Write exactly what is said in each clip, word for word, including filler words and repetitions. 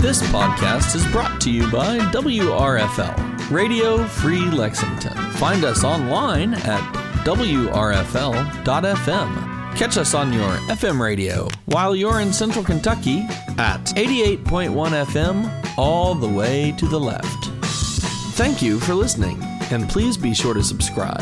This podcast is brought to you by W R F L, Radio Free Lexington. Find us online at W R F L dot F M. Catch us on your F M radio while you're in Central Kentucky at eighty-eight point one F M, all the way to the left. Thank you for listening, and please be sure to subscribe.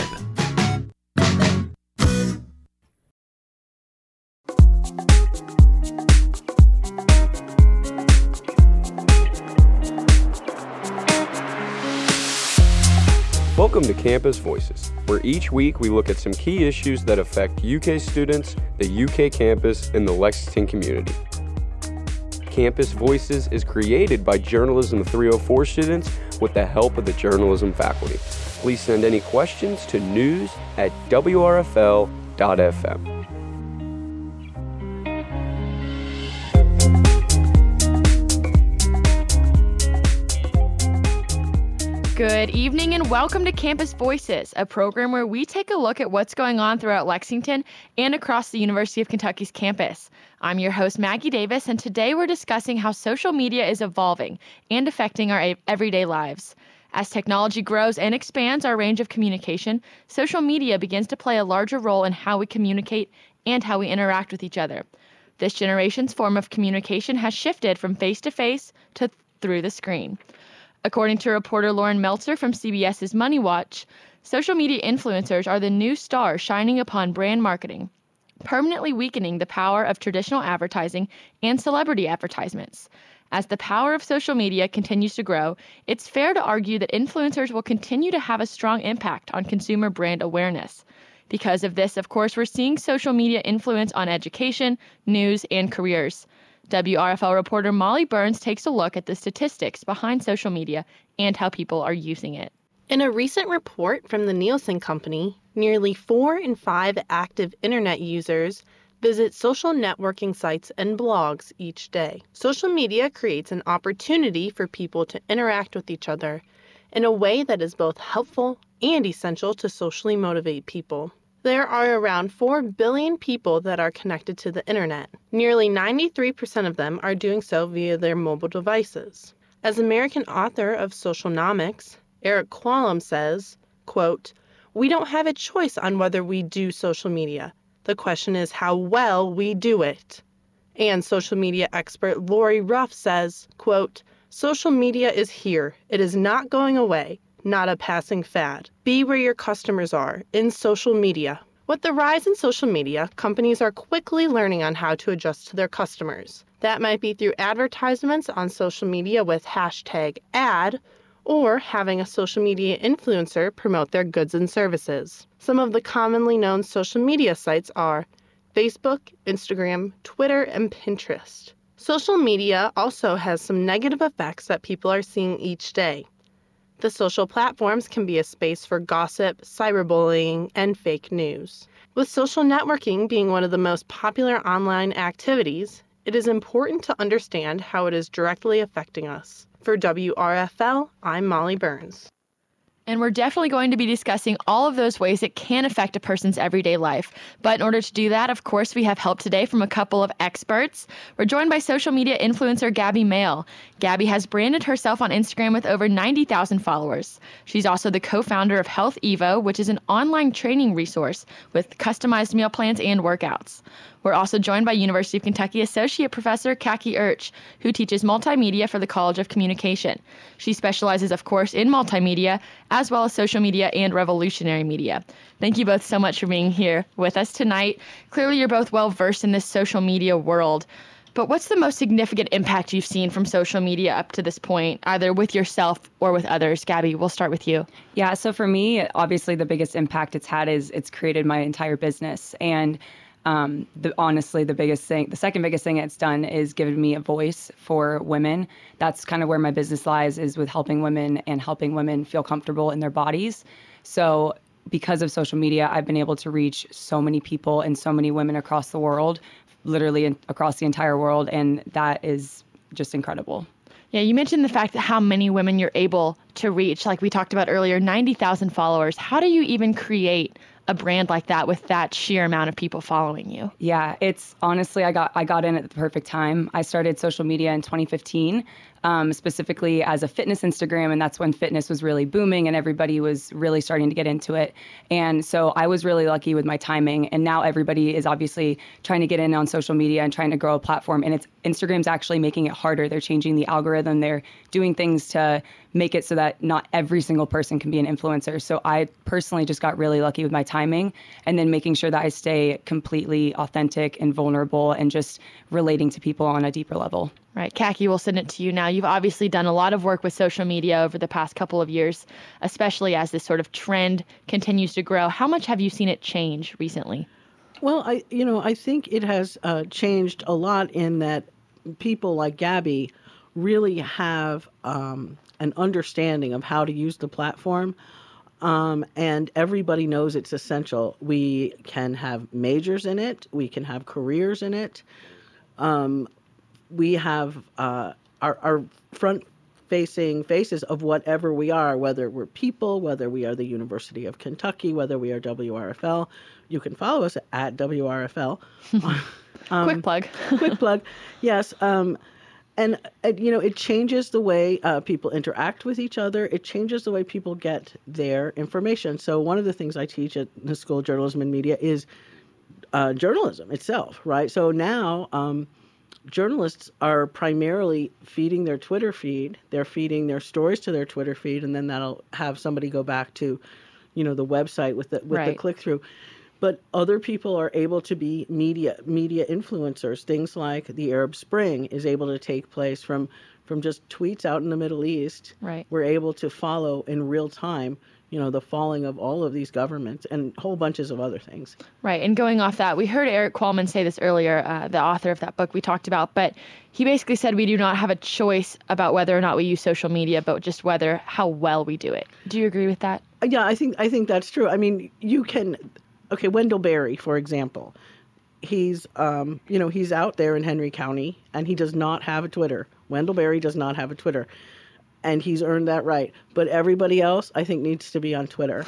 Welcome to Campus Voices, where each week we look at some key issues that affect U K students, the U K campus, and the Lexington community. Campus Voices is created by Journalism three oh four students with the help of the journalism faculty. Please send any questions to news at W R F L dot F M. Good evening and welcome to Campus Voices, a program where we take a look at what's going on throughout Lexington and across the University of Kentucky's campus. I'm your host, Maggie Davis, and today we're discussing how social media is evolving and affecting our everyday lives. As technology grows and expands our range of communication, social media begins to play a larger role in how we communicate and how we interact with each other. This generation's form of communication has shifted from face-to-face to through the screen. According to reporter Lauren Meltzer from CBS's Money Watch, social media influencers are the new stars shining upon brand marketing, permanently weakening the power of traditional advertising and celebrity advertisements. As the power of social media continues to grow, it's fair to argue that influencers will continue to have a strong impact on consumer brand awareness. Because of this, of course, we're seeing social media influence on education, news, and careers. W R F L reporter Molly Burns takes a look at the statistics behind social media and how people are using it. In a recent report from the Nielsen Company, nearly four in five active internet users visit social networking sites and blogs each day. Social media creates an opportunity for people to interact with each other in a way that is both helpful and essential to socially motivate people. There are around four billion people that are connected to the internet. Nearly ninety-three percent of them are doing so via their mobile devices. As American author of Socialnomics, Eric Quallam says, quote, "We don't have a choice on whether we do social media. The question is how well we do it." And social media expert Lori Ruff says, quote, "Social media is here. It is not going away. Not a passing fad. Be where your customers are, in social media." With the rise in social media, companies are quickly learning on how to adjust to their customers. That might be through advertisements on social media with hashtag ad, or having a social media influencer promote their goods and services. Some of the commonly known social media sites are Facebook, Instagram, Twitter, and Pinterest. Social media also has some negative effects that people are seeing each day. The social platforms can be a space for gossip, cyberbullying, and fake news. With social networking being one of the most popular online activities, it is important to understand how it is directly affecting us. For W R F L, I'm Molly Burns. And we're definitely going to be discussing all of those ways it can affect a person's everyday life. But in order to do that, of course, we have help today from a couple of experts. We're joined by social media influencer Gabby Mail. Gabby has branded herself on Instagram with over ninety thousand followers. She's also the co-founder of Health Evo, which is an online training resource with customized meal plans and workouts. We're also joined by University of Kentucky Associate Professor Kaki Urch, who teaches multimedia for the College of Communication. She specializes, of course, in multimedia, as well as social media and revolutionary media. Thank you both so much for being here with us tonight. Clearly, you're both well-versed in this social media world. But what's the most significant impact you've seen from social media up to this point, either with yourself or with others? Gabby, we'll start with you. Yeah, so for me, obviously, the biggest impact it's had is it's created my entire business. And Um, the, honestly, the biggest thing, the second biggest thing it's done is given me a voice for women. That's kind of where my business lies, is with helping women and helping women feel comfortable in their bodies. So because of social media, I've been able to reach so many people and so many women across the world, literally in, across the entire world. And that is just incredible. Yeah, you mentioned the fact that how many women you're able to reach, like we talked about earlier, ninety thousand followers. How do you even create a brand like that with that sheer amount of people following you? Yeah, it's honestly, I got I got in at the perfect time. I started social media in twenty fifteen. um, specifically as a fitness Instagram. And that's when fitness was really booming and everybody was really starting to get into it. And so I was really lucky with my timing. And now everybody is obviously trying to get in on social media and trying to grow a platform. And it's Instagram's actually making it harder. They're changing the algorithm. They're doing things to make it so that not every single person can be an influencer. So I personally just got really lucky with my timing, and then making sure that I stay completely authentic and vulnerable and just relating to people on a deeper level. Right. Kaki, we'll send it to you now. You've obviously done a lot of work with social media over the past couple of years, especially as this sort of trend continues to grow. How much have you seen it change recently? Well, I, you know, I think it has uh, changed a lot in that people like Gabby really have um, an understanding of how to use the platform. Um, and everybody knows it's essential. We can have majors in it. We can have careers in it. Um, we have uh, our, our front-facing faces of whatever we are, whether we're People, whether we are the University of Kentucky, whether we are W R F L. You can follow us at W R F L. um, quick plug. quick plug. Yes. Um, And, uh, you know, it changes the way uh, people interact with each other. It changes the way people get their information. So one of the things I teach at the School of Journalism and Media is uh, journalism itself, right? So now um, journalists are primarily feeding their Twitter feed. They're feeding their stories to their Twitter feed, and then that'll have somebody go back to, you know, the website with the, with right. the click-through. But other people are able to be media media influencers. Things like the Arab Spring is able to take place from, from just tweets out in the Middle East. Right. We're able to follow in real time, you know, the falling of all of these governments and whole bunches of other things. Right. And going off that, we heard Eric Qualman say this earlier, uh, the author of that book we talked about, but he basically said we do not have a choice about whether or not we use social media, but just whether how well we do it. Do you agree with that? Yeah, I think I think that's true. I mean, you can... Okay, Wendell Berry, for example, he's, um, you know, he's out there in Henry County, and he does not have a Twitter. Wendell Berry does not have a Twitter, and he's earned that right. But everybody else, I think, needs to be on Twitter.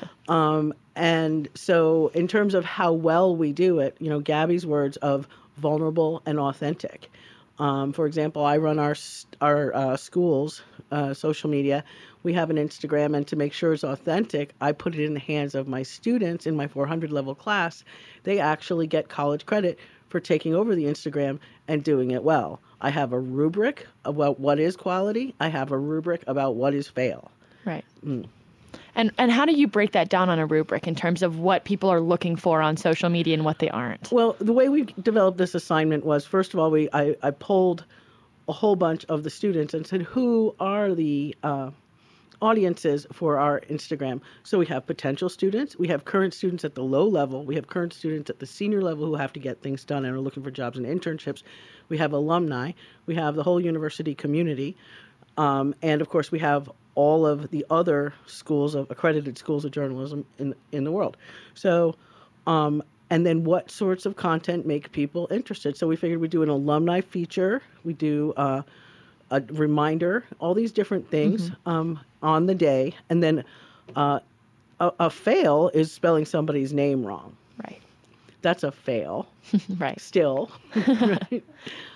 um, and so in terms of how well we do it, you know, Gabby's words of vulnerable and authentic. Um, for example, I run our, our uh, school's uh, social media. We have an Instagram, and to make sure it's authentic, I put it in the hands of my students in my four hundred level class. They actually get college credit for taking over the Instagram and doing it well. I have a rubric about what is quality. I have a rubric about what is fail. Right. Mm. And and how do you break that down on a rubric in terms of what people are looking for on social media and what they aren't? Well, the way we developed this assignment was, first of all, we I, I polled a whole bunch of the students and said, who are the uh, audiences for our Instagram? So we have potential students, we have current students at the low level, we have current students at the senior level who have to get things done and are looking for jobs and internships. We have alumni, we have the whole university community, um, and of course we have all of the other schools of accredited schools of journalism in in the world. So, um, and then what sorts of content make people interested? So we figured we'd do an alumni feature, we do uh, a reminder, all these different things mm-hmm. um, on the day, and then uh, a, a fail is spelling somebody's name wrong. Right. That's a fail. Right. Still. Right.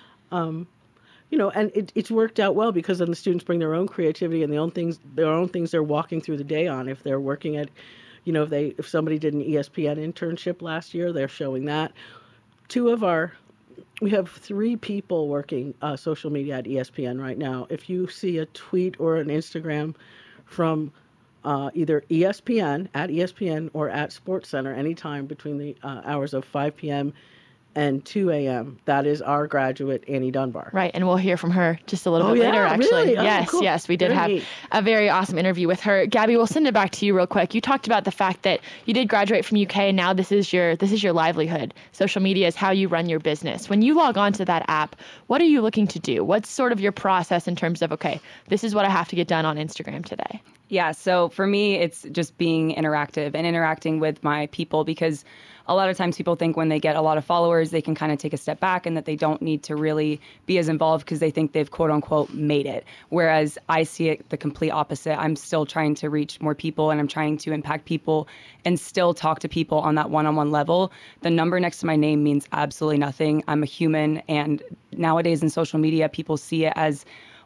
Um, you know, and it, it's worked out well because then the students bring their own creativity and their own things, their own things they're walking through the day on. If they're working at, you know, if they if somebody did an E S P N internship last year, they're showing that. Two of our, we have three people working uh, social media at E S P N right now. If you see a tweet or an Instagram from uh, either E S P N, at E S P N, or at SportsCenter, anytime between the uh, hours of five p.m. and two a.m., that is our graduate, Annie Dunbar. Right, and we'll hear from her just a little oh, bit yeah, later, actually. Really? Oh, yes, cool. yes, we did Very have neat. a very awesome interview with her. Gabby, we'll send it back to you real quick. You talked about the fact that you did graduate from U K, and now this is your this is your livelihood. Social media is how you run your business. When you log on to that app, what are you looking to do? What's sort of your process in terms of, okay, this is what I have to get done on Instagram today? Yeah, so for me, it's just being interactive and interacting with my people, because a lot of times people think when they get a lot of followers, they can kind of take a step back and that they don't need to really be as involved because they think they've quote unquote made it. Whereas I see it the complete opposite. I'm still trying to reach more people and I'm trying to impact people and still talk to people on that one-on-one level. The number next to my name means absolutely nothing. I'm a human, and nowadays in social media, people see it as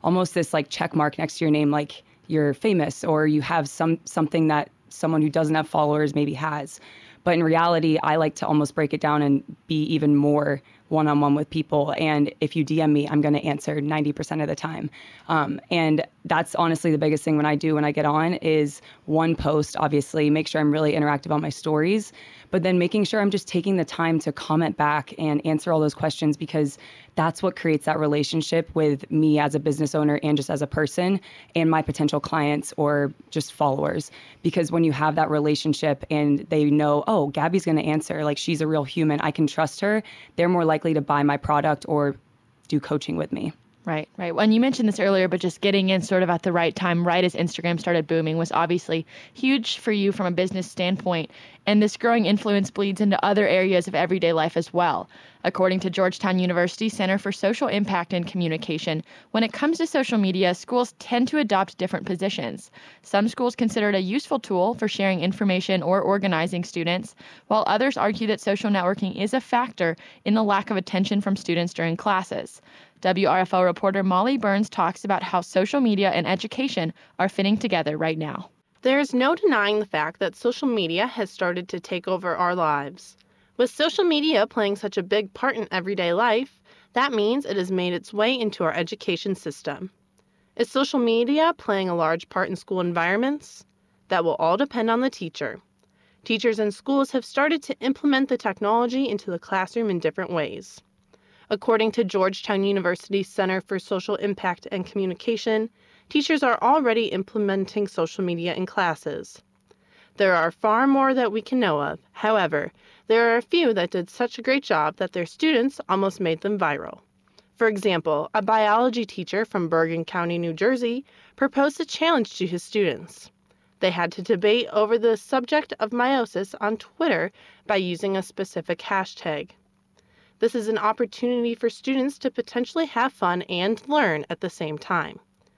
almost this like check mark next to your name, like you're famous or you have some something that someone who doesn't have followers maybe has. But in reality, I like to almost break it down and be even more one-on-one with people. And if you D M me, I'm going to answer ninety percent of the time. Um, and that's honestly the biggest thing when I do when I get on is one post, obviously, make sure I'm really interactive on my stories, but then making sure I'm just taking the time to comment back and answer all those questions, because that's what creates that relationship with me as a business owner and just as a person and my potential clients or just followers. Because when you have that relationship and they know, oh, Gabby's going to answer, like she's a real human, I can trust her, they're more likely to buy my product or do coaching with me. Right, right. Well, and you mentioned this earlier, but just getting in sort of at the right time, right as Instagram started booming, was obviously huge for you from a business standpoint. And this growing influence bleeds into other areas of everyday life as well. According to Georgetown University Center for Social Impact and Communication, when it comes to social media, schools tend to adopt different positions. Some schools consider it a useful tool for sharing information or organizing students, while others argue that social networking is a factor in the lack of attention from students during classes. W R F L reporter Molly Burns talks about how social media and education are fitting together right now. There's no denying the fact that social media has started to take over our lives. With social media playing such a big part in everyday life, that means it has made its way into our education system. Is social media playing a large part in school environments? That will all depend on the teacher. Teachers and schools have started to implement the technology into the classroom in different ways. According to Georgetown University's Center for Social Impact and Communication, teachers are already implementing social media in classes. There are far more that we can know of. However, there are a few that did such a great job that their students almost made them viral. For example, a biology teacher from Bergen County, New Jersey, proposed a challenge to his students. They had to debate over the subject of meiosis on Twitter by using a specific hashtag. This is an opportunity for students to potentially have fun and learn at the same time.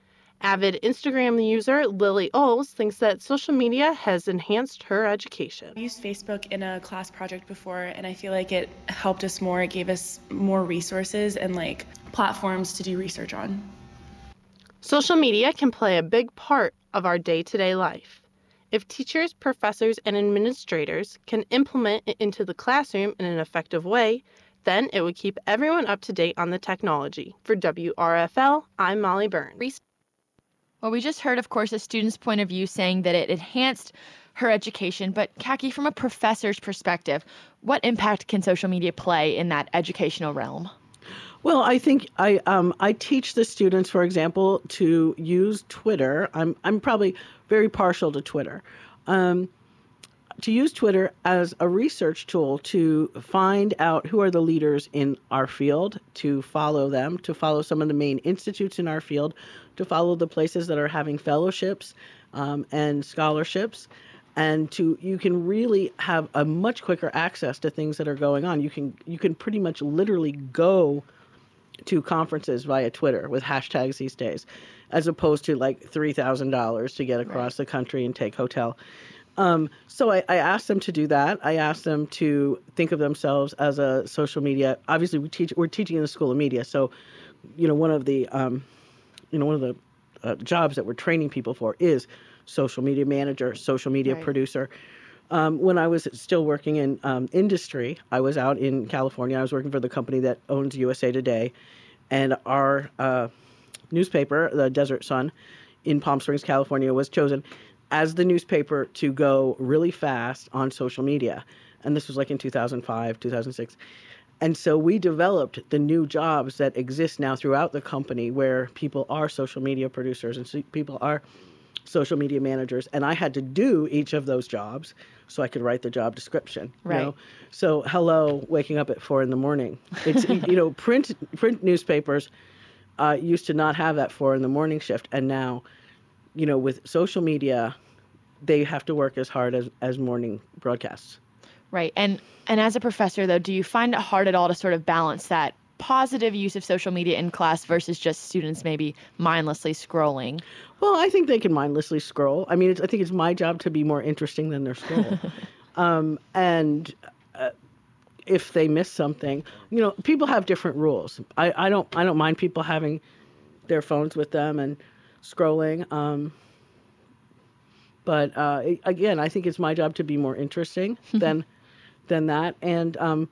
Avid Instagram user Lily Oles thinks that social media has enhanced her education. I used Facebook in a class project before, and I feel like it helped us more. It gave us more resources and like platforms to do research on. Social media can play a big part of our day-to-day life. If teachers, professors, and administrators can implement it into the classroom in an effective way, then it would keep everyone up to date on the technology. For W R F L, I'm Molly Burns. Well, we just heard, of course, a student's point of view saying that it enhanced her education. But, Kaki, from a professor's perspective, what impact can social media play in that educational realm? Well, I think I um, I teach the students, for example, to use Twitter. I'm I'm probably very partial to Twitter. Um, to use Twitter as a research tool to find out who are the leaders in our field, to follow them, to follow some of the main institutes in our field, to follow the places that are having fellowships um, and scholarships, and to you can really have a much quicker access to things that are going on. You can you can pretty much literally go to conferences via Twitter with hashtags these days, as opposed to like three thousand dollars to get across right. the country and take hotel. Um, so I, I asked them to do that. I asked them to think of themselves as a social media. Obviously, we teach. We're teaching in the School of Media, so you know one of the um, you know one of the uh, jobs that we're training people for is social media manager, social media right. producer. Um, when I was still working in um, industry, I was out in California. I was working for the company that owns U S A Today, and our uh, newspaper, the Desert Sun, in Palm Springs, California, was chosen as the newspaper to go really fast on social media. And this was like in two thousand five, two thousand six. And so we developed the new jobs that exist now throughout the company where people are social media producers and so people are social media managers. And I had to do each of those jobs so I could write the job description. Right. You know? So hello, waking up at four in the morning. It's, you know, print print newspapers uh, used to not have that four in the morning shift. And now, you know, with social media, they have to work as hard as, as morning broadcasts. Right. And and as a professor, though, do you find it hard at all to sort of balance that positive use of social media in class versus just students maybe mindlessly scrolling? Well, I think they can mindlessly scroll. I mean, it's, I think it's my job to be more interesting than their scroll. um, and uh, if they miss something, you know, people have different rules. I, I don't I don't mind people having their phones with them and scrolling. Um, but uh, again, I think it's my job to be more interesting than than that. And um,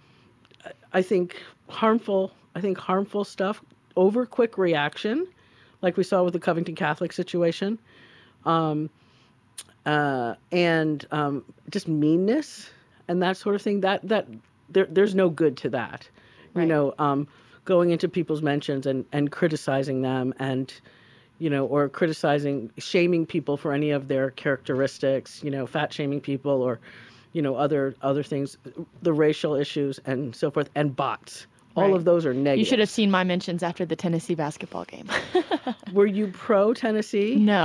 I think harmful. I think harmful stuff over quick reaction, like we saw with the Covington Catholic situation, um, uh, and um, just meanness and that sort of thing. That that there, there's no good to that. Right. You know, um, going into people's mentions and, and criticizing them and, you know, or criticizing, shaming people for any of their characteristics, you know, fat shaming people or, you know, other other things, the racial issues and so forth, and bots. All right. of those are negative. You should have seen my mentions after the Tennessee basketball game. Were you pro Tennessee? No.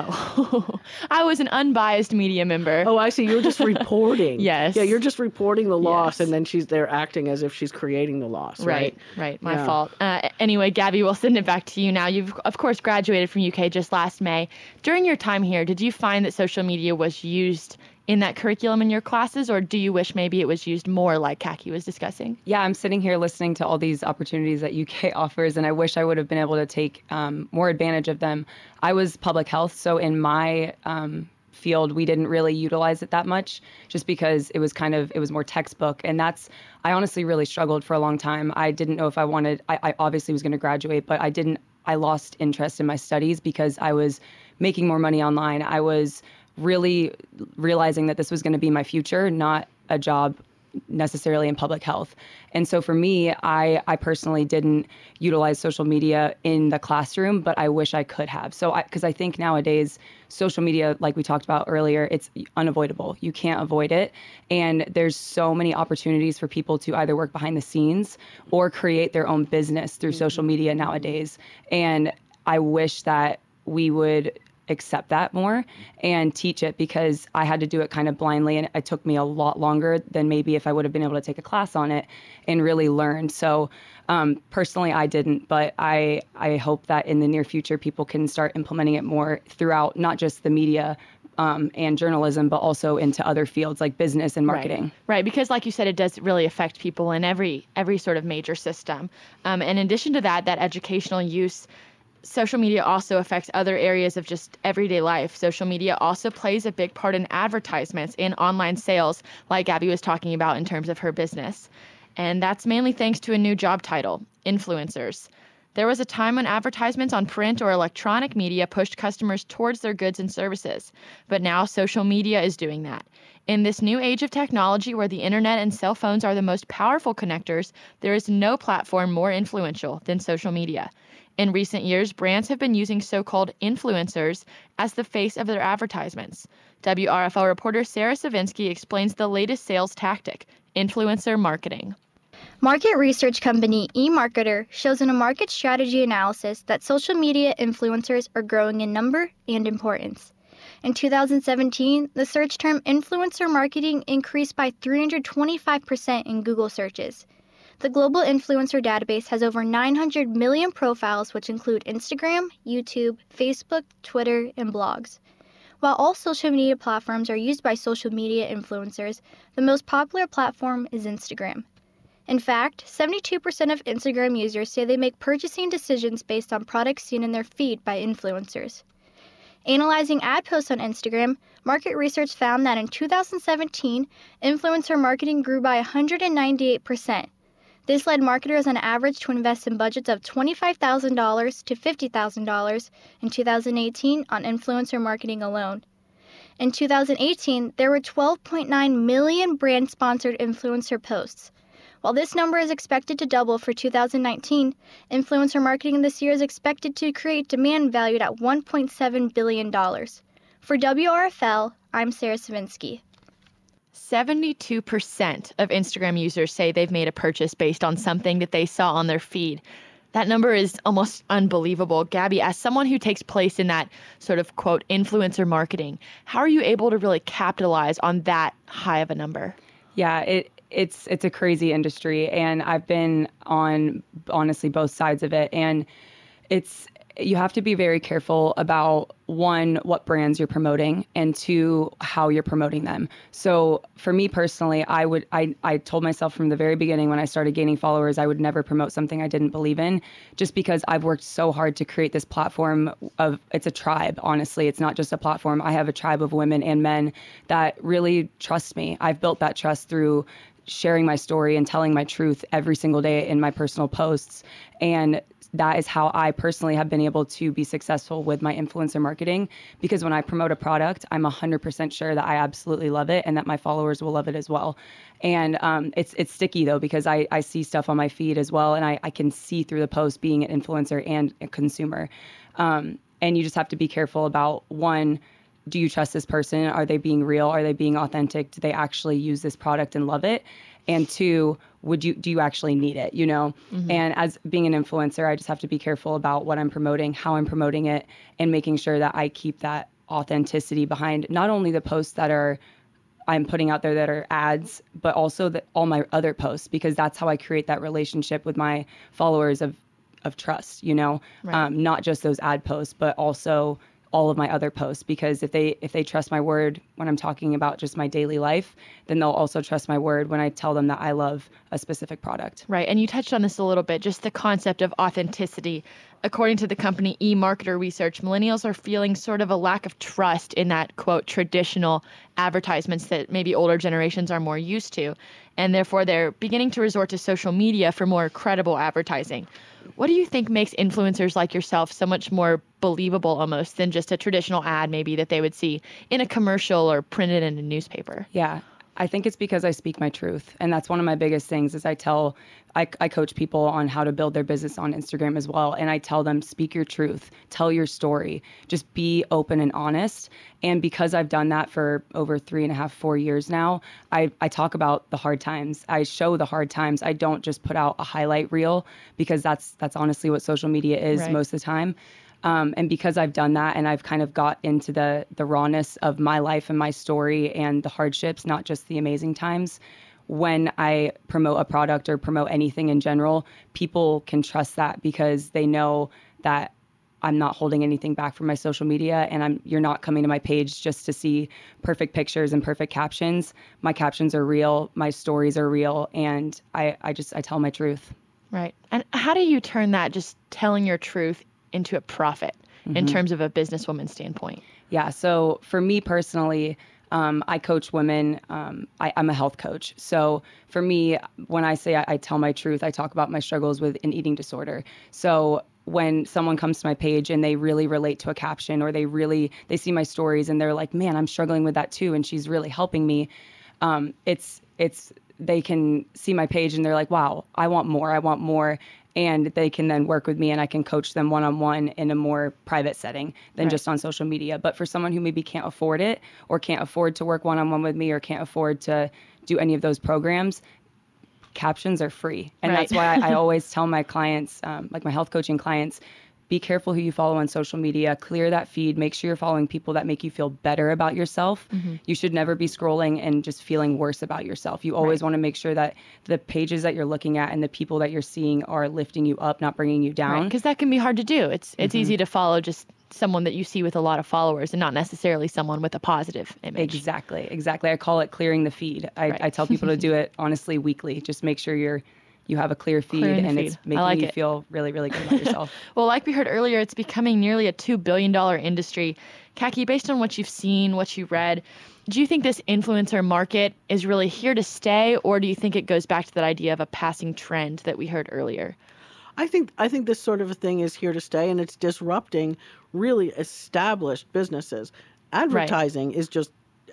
I was an unbiased media member. Oh, I see. You're just reporting. Yes. Yeah, you're just reporting the loss, Yes. and then she's there acting as if she's creating the loss, right? Right, right. My Yeah. fault. Uh, anyway, Gabby, we'll send it back to you now. You've, of course, graduated from U K just last May. During your time here, did you find that social media was used in that curriculum in your classes, or do you wish maybe it was used more like Kaki was discussing? Yeah, I'm sitting here listening to all these opportunities that U K offers, and I wish I would have been able to take um, more advantage of them. I was public health, so in my um, field, we didn't really utilize it that much, just because it was kind of, it was more textbook, and that's, I honestly really struggled for a long time. I didn't know if I wanted, I, I obviously was going to graduate, but I didn't, I lost interest in my studies because I was making more money online. I was really realizing that this was going to be my future, not a job necessarily in public health. And so for me, I, I personally didn't utilize social media in the classroom, but I wish I could have. So I, because I think nowadays, social media, like we talked about earlier, it's unavoidable. You can't avoid it. And there's so many opportunities for people to either work behind the scenes or create their own business through social media nowadays. And I wish that we would accept that more and teach it, because I had to do it kind of blindly, and it took me a lot longer than maybe if I would have been able to take a class on it and really learn. So um, personally, I didn't, but I, I hope that in the near future, people can start implementing it more throughout, not just the media um, and journalism, but also into other fields like business and marketing. Right. right, because like you said, it does really affect people in every every sort of major system. Um, and in addition to that, that educational use, social media also affects other areas of just everyday life. Social media also plays a big part in advertisements and online sales, like Gabby was talking about in terms of her business. And that's mainly thanks to a new job title, influencers. There was a time when advertisements on print or electronic media pushed customers towards their goods and services, but now social media is doing that. In this new age of technology where the internet and cell phones are the most powerful connectors, there is no platform more influential than social media. In recent years, brands have been using so-called influencers as the face of their advertisements. W R F L reporter Sarah Savinsky explains the latest sales tactic, influencer marketing. Market research company eMarketer shows in a market strategy analysis that social media influencers are growing in number and importance. In two thousand seventeen, the search term influencer marketing increased by three hundred twenty-five percent in Google searches. The global influencer database has over nine hundred million profiles, which include Instagram, YouTube, Facebook, Twitter, and blogs. While all social media platforms are used by social media influencers, the most popular platform is Instagram. In fact, seventy-two percent of Instagram users say they make purchasing decisions based on products seen in their feed by influencers. Analyzing ad posts on Instagram, market research found that in two thousand seventeen, influencer marketing grew by one hundred ninety-eight percent. This led marketers on average to invest in budgets of twenty-five thousand dollars to fifty thousand dollars in two thousand eighteen on influencer marketing alone. In two thousand eighteen, there were twelve point nine million brand-sponsored influencer posts. While this number is expected to double for two thousand nineteen, influencer marketing this year is expected to create demand valued at one point seven billion dollars. For W R F L, I'm Sarah Savinsky. seventy-two percent of Instagram users say they've made a purchase based on something that they saw on their feed. That number is almost unbelievable. Gabby, as someone who takes place in that sort of, quote, influencer marketing, how are you able to really capitalize on that high of a number? Yeah, it it's it's a crazy industry, and I've been on honestly both sides of it, and it's you have to be very careful about, one, what brands you're promoting, and two, how you're promoting them. So for me personally, I would I, I told myself from the very beginning when I started gaining followers, I would never promote something I didn't believe in, just because I've worked so hard to create this platform of, it's a tribe, honestly. It's not just a platform. I have a tribe of women and men that really trust me. I've built that trust through sharing my story and telling my truth every single day in my personal posts. And that is how I personally have been able to be successful with my influencer marketing, because when I promote a product, I'm one hundred percent sure that I absolutely love it and that my followers will love it as well. And um, it's it's sticky, though, because I, I see stuff on my feed as well, and I, I can see through the post being an influencer and a consumer. Um, and you just have to be careful about, one, do you trust this person? Are they being real? Are they being authentic? Do they actually use this product and love it? And two, would you do you actually need it, you know? Mm-hmm. And as being an influencer, I just have to be careful about what I'm promoting, how I'm promoting it, and making sure that I keep that authenticity behind not only the posts that are I'm putting out there that are ads, but also the, all my other posts, because that's how I create that relationship with my followers of, of trust, you know? Right. Um, not just those ad posts, but also all of my other posts, because if they if they trust my word when I'm talking about just my daily life, then they'll also trust my word when I tell them that I love a specific product. Right. And you touched on this a little bit, just the concept of authenticity. According to the company eMarketer Research, millennials are feeling sort of a lack of trust in that, quote, traditional advertisements that maybe older generations are more used to. And therefore, they're beginning to resort to social media for more credible advertising. What do you think makes influencers like yourself so much more believable almost than just a traditional ad maybe that they would see in a commercial or printed in a newspaper? Yeah, I think it's because I speak my truth. And that's one of my biggest things is I tell, I, I coach people on how to build their business on Instagram as well. And I tell them, speak your truth, tell your story, just be open and honest. And because I've done that for over three and a half, four years now, I, I talk about the hard times. I show the hard times. I don't just put out a highlight reel, because that's that's honestly what social media is right. most of the time. Um, and because I've done that and I've kind of got into the the rawness of my life and my story and the hardships, not just the amazing times, when I promote a product or promote anything in general, people can trust that because they know that I'm not holding anything back from my social media, and I'm you're not coming to my page just to see perfect pictures and perfect captions. My captions are real, my stories are real, and I, I just I tell my truth. Right. And how do you turn that just telling your truth into a profit mm-hmm. in terms of a businesswoman standpoint? Yeah. So for me personally, um, I coach women. Um, I, I'm a health coach. So for me, when I say I, I tell my truth, I talk about my struggles with an eating disorder. So when someone comes to my page and they really relate to a caption, or they really, they see my stories and they're like, man, I'm struggling with that too, and she's really helping me. Um, it's, it's, they can see my page and they're like, wow, I want more, I want more. And they can then work with me and I can coach them one-on-one in a more private setting than right. just on social media. But for someone who maybe can't afford it, or can't afford to work one-on-one with me, or can't afford to do any of those programs, captions are free. And right. that's why I, I always tell my clients, um, like my health coaching clients, be careful who you follow on social media. Clear that feed. Make sure you're following people that make you feel better about yourself. Mm-hmm. You should never be scrolling and just feeling worse about yourself. You always right. want to make sure that the pages that you're looking at and the people that you're seeing are lifting you up, not bringing you down. Because right. that can be hard to do. It's it's mm-hmm. easy to follow just someone that you see with a lot of followers and not necessarily someone with a positive image. Exactly. Exactly. I call it clearing the feed. I, right. I tell people to do it honestly weekly. Just make sure you're you have a clear feed clear and feed. It's making like you it. feel really, really good about yourself. Well, like we heard earlier, it's becoming nearly a two billion dollars industry. Kaki, based on what you've seen, what you read, do you think this influencer market is really here to stay, or do you think it goes back to that idea of a passing trend that we heard earlier? I think I think this sort of a thing is here to stay, and it's disrupting really established businesses. Advertising right. is just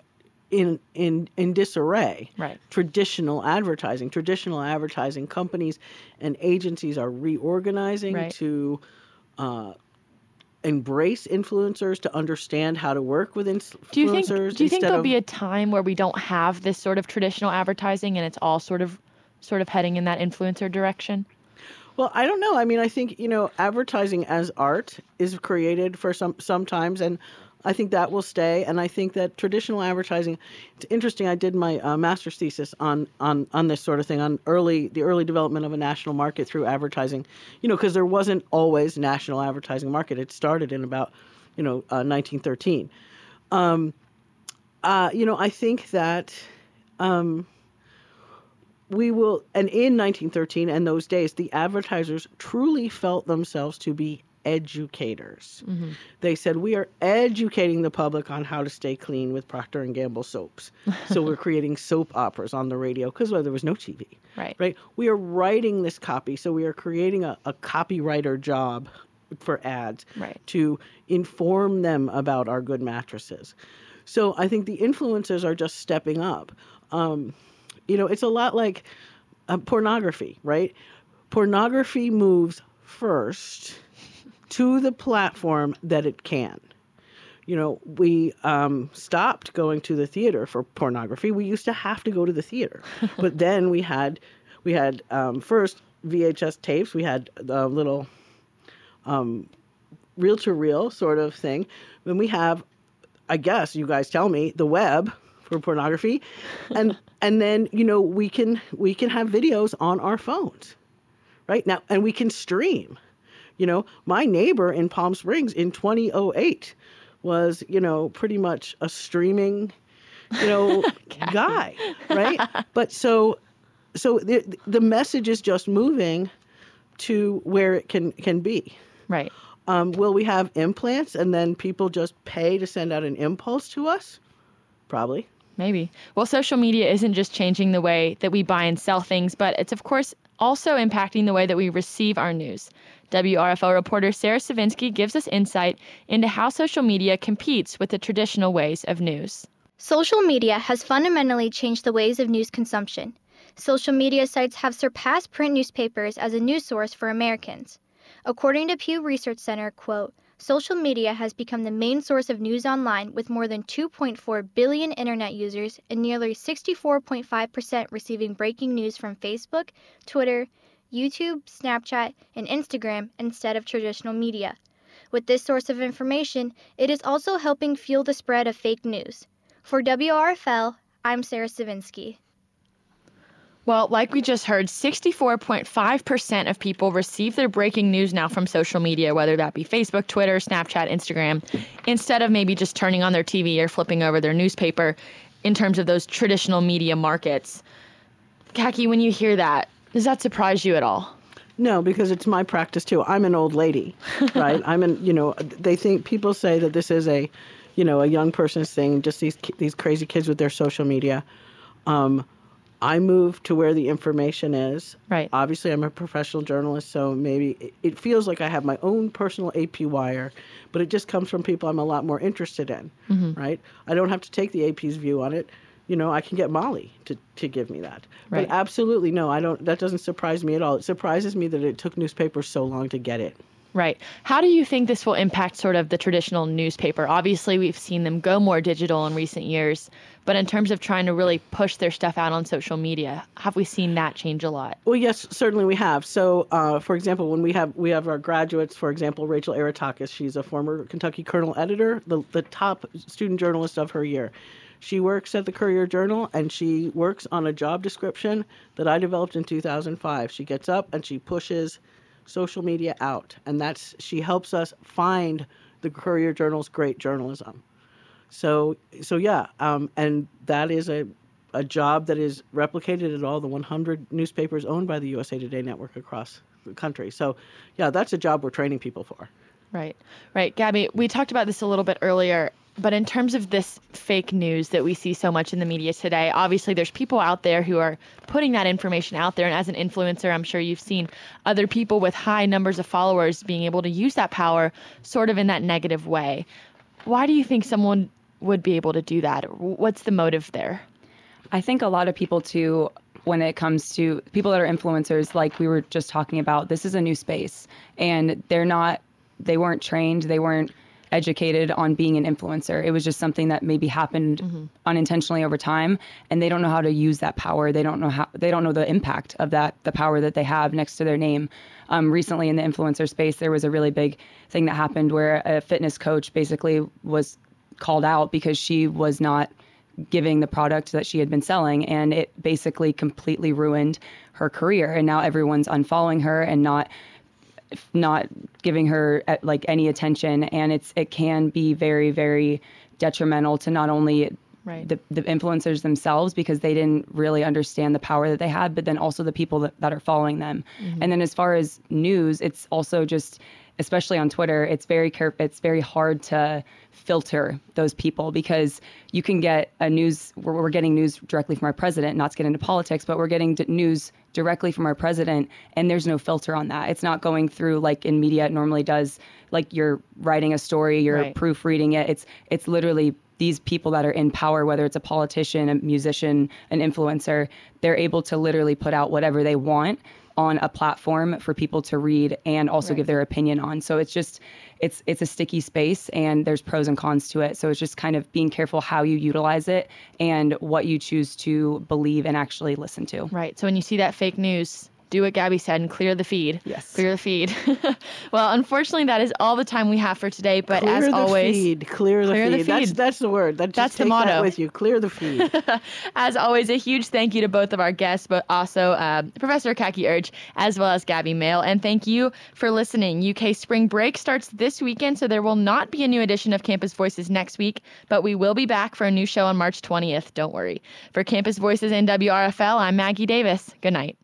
in in in disarray. Right. Traditional advertising, traditional advertising companies and agencies are reorganizing right. to uh, embrace influencers, to understand how to work with influencers. Do you think, do you think there'll of, be a time where we don't have this sort of traditional advertising and it's all sort of sort of heading in that influencer direction? Well, I don't know. I mean, I think, you know, advertising as art is created for some sometimes, and I think that will stay, and I think that traditional advertising. It's interesting. I did my uh, master's thesis on on on this sort of thing, on early the early development of a national market through advertising. You know, because there wasn't always national advertising market. It started in about, you know, uh, nineteen thirteen. Um, uh, you know, I think that. Um, We will, and in nineteen thirteen and those days, the advertisers truly felt themselves to be educators. Mm-hmm. They said, we are educating the public on how to stay clean with Procter and Gamble soaps. So we're creating soap operas on the radio because well, there was no T V. Right. Right. We are writing this copy. So we are creating a, a copywriter job for ads right. to inform them about our good mattresses. So I think the influencers are just stepping up. Um, You know, it's a lot like uh, pornography, right? Pornography moves first to the platform that it can. You know, we um, stopped going to the theater for pornography. We used to have to go to the theater, but then we had we had um, first V H S tapes. We had the little um, reel-to-reel sort of thing. Then we have, I guess you guys tell me, the web for pornography, and and then you know we can we can have videos on our phones, right now, and we can stream. You know, my neighbor in Palm Springs in twenty oh eight was you know pretty much a streaming, you know, guy, right? But so so the the message is just moving to where it can can be. Right. Um, will we have implants and then people just pay to send out an impulse to us? Probably. Maybe. Well, social media isn't just changing the way that we buy and sell things, but it's, of course, also impacting the way that we receive our news. W R F L reporter Sarah Savinsky gives us insight into how social media competes with the traditional ways of news. Social media has fundamentally changed the ways of news consumption. Social media sites have surpassed print newspapers as a news source for Americans. According to Pew Research Center, quote, social media has become the main source of news online with more than two point four billion internet users and nearly sixty-four point five percent receiving breaking news from Facebook, Twitter, YouTube, Snapchat, and Instagram instead of traditional media. With this source of information, it is also helping fuel the spread of fake news. For W R F L, I'm Sarah Savinsky. Well, like we just heard, sixty-four point five percent of people receive their breaking news now from social media, whether that be Facebook, Twitter, Snapchat, Instagram, instead of maybe just turning on their T V or flipping over their newspaper in terms of those traditional media markets. Kaki, when you hear that, does that surprise you at all? No, because it's my practice too. I'm an old lady, right? I'm an, you know, they think, people say that this is a, you know, a young person's thing, just these these crazy kids with their social media. Um, I move to where the information is. Right. Obviously, I'm a professional journalist, so maybe it, it feels like I have my own personal A P wire, but it just comes from people I'm a lot more interested in, mm-hmm. right? I don't have to take the A P's view on it. You know, I can get Molly to, to give me that. Right. But absolutely, no, I don't. That doesn't surprise me at all. It surprises me that it took newspapers so long to get it. Right. How do you think this will impact sort of the traditional newspaper? Obviously, we've seen them go more digital in recent years, but in terms of trying to really push their stuff out on social media, have we seen that change a lot? Well, yes, certainly we have. So, uh, for example, when we have we have our graduates, for example, Rachel Aretakis, she's a former Kentucky Colonel editor, the, the top student journalist of her year. She works at the Courier-Journal, and she works on a job description that I developed in two thousand five. She gets up and she pushes social media out, and that's she helps us find the Courier-Journal's great journalism. So, so yeah, um, and that is a a job that is replicated at all the one hundred newspapers owned by the U S A Today network across the country. So, yeah, that's a job we're training people for. Right, right. Gabby, we talked about this a little bit earlier, but in terms of this fake news that we see so much in the media today, obviously there's people out there who are putting that information out there. And as an influencer, I'm sure you've seen other people with high numbers of followers being able to use that power sort of in that negative way. Why do you think someone would be able to do that? What's the motive there? I think a lot of people, too, when it comes to people that are influencers, like we were just talking about, this is a new space, and they're not, they weren't trained, they weren't educated on being an influencer. It was just something that maybe happened mm-hmm. unintentionally over time, and they don't know how to use that power. They don't know how, they don't know the impact of that, the power that they have next to their name. Um, recently in the influencer space, there was a really big thing that happened where a fitness coach basically was called out because she was not giving the product that she had been selling, and it basically completely ruined her career. And now everyone's unfollowing her and not not giving her like any attention, and it's it can be very, very detrimental to not only right. the, the influencers themselves, because they didn't really understand the power that they had, but then also the people that, that are following them. Mm-hmm. And then as far as news, it's also just, especially on Twitter, it's very care- it's very hard to filter those people, because you can get a news, we're, we're getting news directly from our president, not to get into politics, but we're getting d- news directly from our president, and there's no filter on that. It's not going through like in media it normally does, like you're writing a story, you're right. proofreading it. It's it's literally these people that are in power, whether it's a politician, a musician, an influencer, they're able to literally put out whatever they want on a platform for people to read and also right. give their opinion on. So it's just, it's it's a sticky space, and there's pros and cons to it. So it's just kind of being careful how you utilize it and what you choose to believe and actually listen to. Right. So when you see that fake news, do what Gabby said and clear the feed. Yes. Clear the feed. Well, unfortunately, that is all the time we have for today. But clear as the always, feed. Clear the clear feed. the feed. That's, that's the word. That, just that's take the motto. That with you. Clear the feed. As always, a huge thank you to both of our guests, but also uh, Professor Kaki Urch as well as Gabby Mail. And thank you for listening. U K spring break starts this weekend, so there will not be a new edition of Campus Voices next week, but we will be back for a new show on March twentieth. Don't worry. For Campus Voices and W R F L, I'm Maggie Davis. Good night.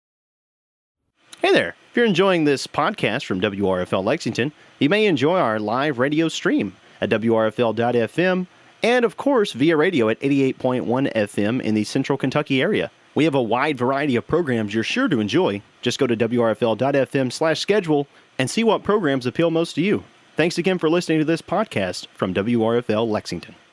Hey there. If you're enjoying this podcast from W R F L Lexington, you may enjoy our live radio stream at W R F L dot F M and, of course, via radio at eighty-eight point one F M in the Central Kentucky area. We have a wide variety of programs you're sure to enjoy. Just go to W R F L dot F M slash schedule and see what programs appeal most to you. Thanks again for listening to this podcast from W R F L Lexington.